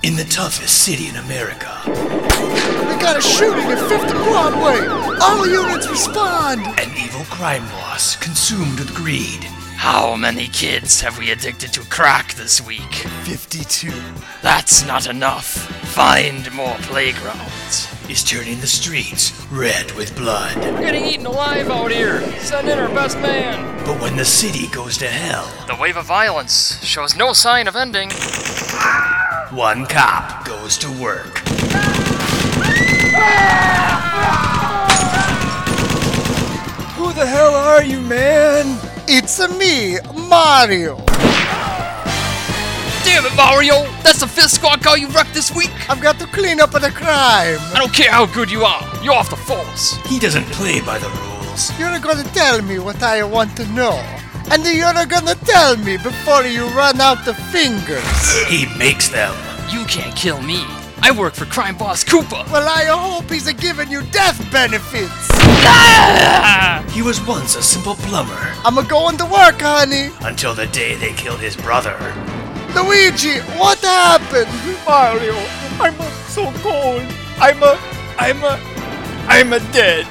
in the toughest city in America. We got a shooting at 50 Broadway. All units respond. An evil crime boss consumed with greed. How many kids have we addicted to crack this week? 52. That's not enough. Find more playgrounds. Is turning the streets red with blood. We're getting eaten alive out here. Send in our best man. But when the city goes to hell, The wave of violence shows no sign of ending. one cop goes to work. Who the hell are you, man? It's me, Mario. Damn it, Mario! That's the fifth squad car you wrecked this week. I've got to clean up the crime. I don't care how good you are. You're off the force. He doesn't play by the rules. You're gonna tell me what I want to know. And you're gonna tell me before you run out of fingers. He makes them. You can't kill me. I work for crime boss Cooper. Well, I hope he's giving you death benefits. He was once a simple plumber I'm going to work, honey. until the day they killed his brother. Luigi, what happened? Mario, I'm so cold. I'm dead.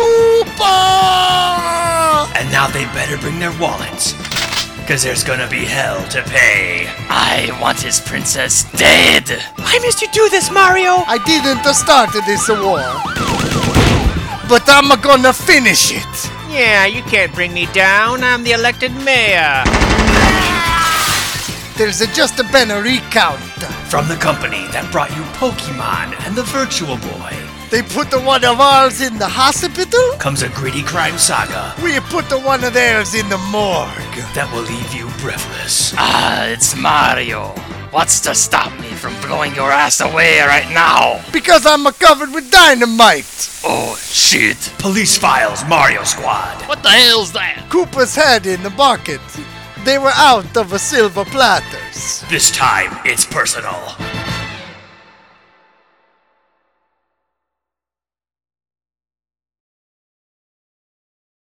Koopa! And now they better bring their wallets, cause there's gonna be hell to pay. I want his princess dead. Why must you do this, Mario? I didn't start this war. But I'm gonna finish it. Yeah, you can't bring me down. I'm the elected mayor. There's just been a recount. From the company that brought you Pokemon and the Virtual Boy They put one of ours in the hospital. comes a gritty crime saga We put one of theirs in the morgue. that will leave you breathless. It's Mario. What's to stop me from blowing your ass away right now? Because I'm covered with dynamite. Oh, shit. Police Files Mario Squad. What the hell's that? Koopa's head in the bucket. They were out of silver platters. This time, it's personal.